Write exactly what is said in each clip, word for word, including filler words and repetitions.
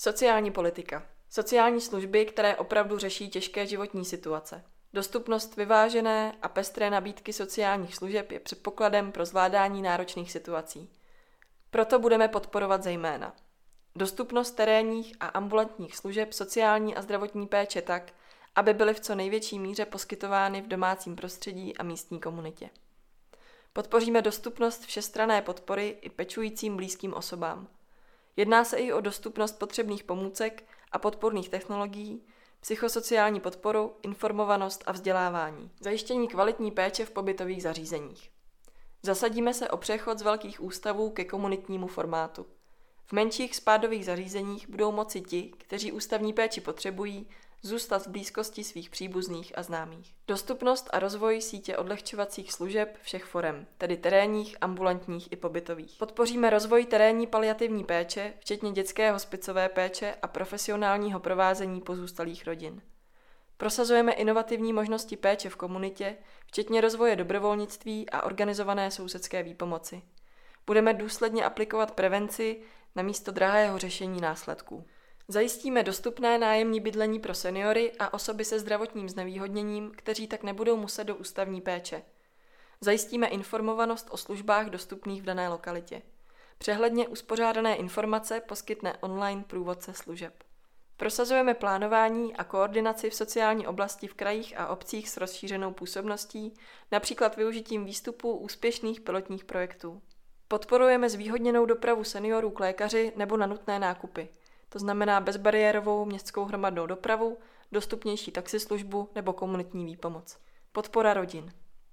Sociální politika. Sociální služby, které opravdu řeší těžké životní situace. Dostupnost vyvážené a pestré nabídky sociálních služeb je předpokladem pro zvládání náročných situací. Proto budeme podporovat zejména dostupnost terénních a ambulantních služeb sociální a zdravotní péče tak, aby byly v co největší míře poskytovány v domácím prostředí a místní komunitě. Podpoříme dostupnost všestranné podpory i pečujícím blízkým osobám. Jedná se i o dostupnost potřebných pomůcek a podporných technologií, psychosociální podporu, informovanost a vzdělávání. Zajištění kvalitní péče v pobytových zařízeních. Zasadíme se o přechod z velkých ústavů ke komunitnímu formátu. V menších spádových zařízeních budou moci ti, kteří ústavní péči potřebují, zůstat v blízkosti svých příbuzných a známých. Dostupnost a rozvoj sítě odlehčovacích služeb všech forem, tedy terénních, ambulantních i pobytových. Podpoříme rozvoj terénní paliativní péče, včetně dětské hospicové péče a profesionálního provázení pozůstalých rodin. Prosazujeme inovativní možnosti péče v komunitě, včetně rozvoje dobrovolnictví a organizované sousedské výpomoci. Budeme důsledně aplikovat prevenci namísto drahého řešení následků. Zajistíme dostupné nájemní bydlení pro seniory a osoby se zdravotním znevýhodněním, kteří tak nebudou muset do ústavní péče. Zajistíme informovanost o službách dostupných v dané lokalitě. Přehledně uspořádané informace poskytne online průvodce služeb. Prosazujeme plánování a koordinaci v sociální oblasti v krajích a obcích s rozšířenou působností, například využitím výstupů úspěšných pilotních projektů. Podporujeme zvýhodněnou dopravu seniorů k lékaři nebo na nutné nákupy. To znamená bezbariérovou městskou hromadnou dopravu, dostupnější taxislužbu nebo komunitní výpomoc. Podpora rodin.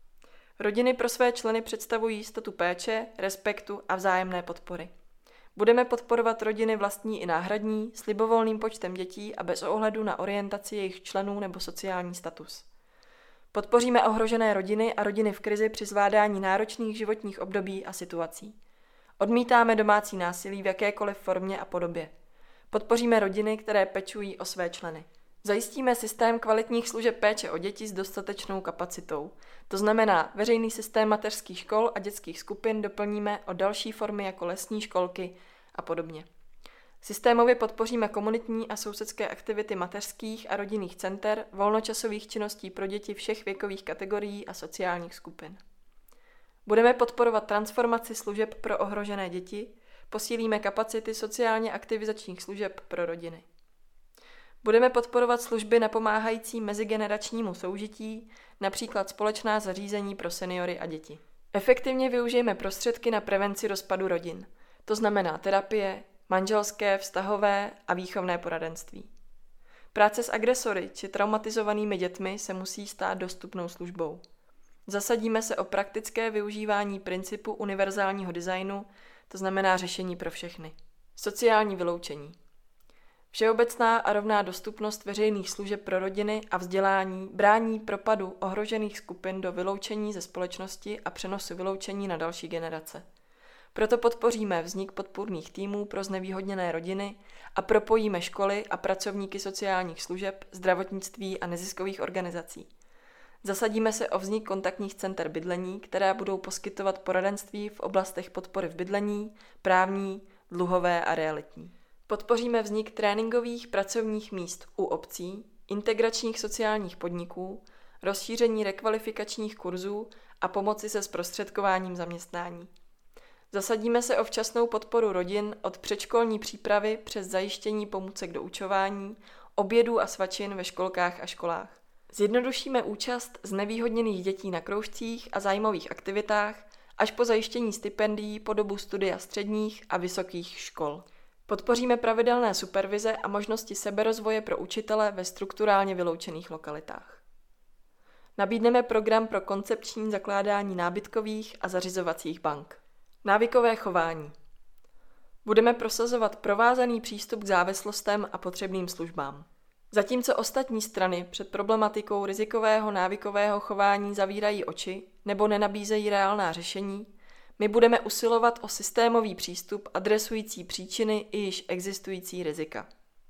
Rodiny pro své členy představují jistotu péče, respektu a vzájemné podpory. Budeme podporovat rodiny vlastní i náhradní, s libovolným počtem dětí a bez ohledu na orientaci jejich členů nebo sociální status. Podpoříme ohrožené rodiny a rodiny v krizi při zvládání náročných životních období a situací. Odmítáme domácí násilí v jakékoliv formě a podobě. Podpoříme rodiny, které pečují o své členy. Zajistíme systém kvalitních služeb péče o děti s dostatečnou kapacitou. To znamená, veřejný systém mateřských škol a dětských skupin doplníme o další formy jako lesní školky a podobně. Systémově podpoříme komunitní a sousedské aktivity mateřských a rodinných center, volnočasových činností pro děti všech věkových kategorií a sociálních skupin. Budeme podporovat transformaci služeb pro ohrožené děti, posílíme kapacity sociálně aktivizačních služeb pro rodiny. Budeme podporovat služby napomáhající mezigeneračnímu soužití, například společná zařízení pro seniory a děti. Efektivně využijeme prostředky na prevenci rozpadu rodin, to znamená terapie, manželské, vztahové a výchovné poradenství. Práce s agresory či traumatizovanými dětmi se musí stát dostupnou službou. Zasadíme se o praktické využívání principu univerzálního designu, to znamená řešení pro všechny. Sociální vyloučení. Všeobecná a rovná dostupnost veřejných služeb pro rodiny a vzdělání brání propadu ohrožených skupin do vyloučení ze společnosti a přenosu vyloučení na další generace. Proto podpoříme vznik podpůrných týmů pro znevýhodněné rodiny a propojíme školy a pracovníky sociálních služeb, zdravotnictví a neziskových organizací. Zasadíme se o vznik kontaktních center bydlení, které budou poskytovat poradenství v oblastech podpory v bydlení, právní, dluhové a realitní. Podpoříme vznik tréninkových pracovních míst u obcí, integračních sociálních podniků, rozšíření rekvalifikačních kurzů a pomoci se zprostředkováním zaměstnání. Zasadíme se o včasnou podporu rodin od předškolní přípravy přes zajištění pomůcek do učování, obědů a svačin ve školkách a školách. Zjednodušíme účast znevýhodněných dětí na kroužcích a zájmových aktivitách až po zajištění stipendií po dobu studia středních a vysokých škol. Podpoříme pravidelné supervize a možnosti seberozvoje pro učitele ve strukturálně vyloučených lokalitách. Nabídneme program pro koncepční zakládání nábytkových a zařizovacích bank. Návykové chování. Budeme prosazovat provázaný přístup k závislostem a potřebným službám. Zatímco ostatní strany před problematikou rizikového návykového chování zavírají oči nebo nenabízejí reálná řešení, my budeme usilovat o systémový přístup adresující příčiny i již existující rizika.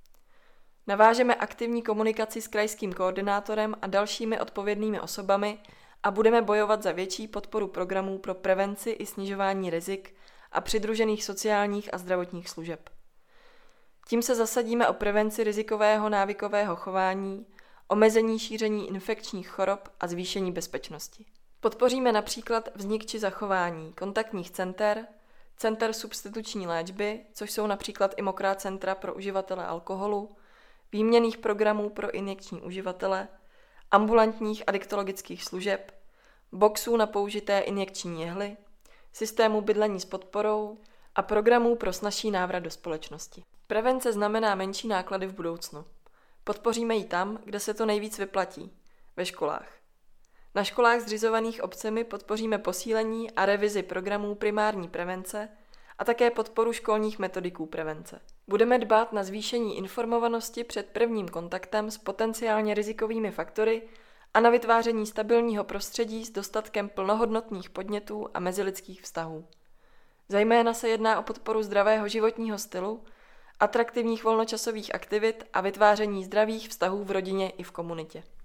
Navážeme aktivní komunikaci s krajským koordinátorem a dalšími odpovědnými osobami a budeme bojovat za větší podporu programů pro prevenci i snižování rizik a přidružených sociálních a zdravotních služeb. Tím se zasadíme o prevenci rizikového návykového chování, omezení šíření infekčních chorob a zvýšení bezpečnosti. Podpoříme například vznik či zachování kontaktních center, center substituční léčby, což jsou například i mokrá centra pro uživatele alkoholu, výměnných programů pro injekční uživatele, ambulantních adiktologických služeb, boxů na použité injekční jehly, systému bydlení s podporou a programů pro snazší návrat do společnosti. Prevence znamená menší náklady v budoucnu. Podpoříme ji tam, kde se to nejvíc vyplatí, ve školách. Na školách zřizovaných obcemi podpoříme posílení a revizi programů primární prevence a také podporu školních metodiků prevence. Budeme dbát na zvýšení informovanosti před prvním kontaktem s potenciálně rizikovými faktory a na vytváření stabilního prostředí s dostatkem plnohodnotných podnětů a mezilidských vztahů. Zejména se jedná o podporu zdravého životního stylu, atraktivních volnočasových aktivit a vytváření zdravých vztahů v rodině i v komunitě.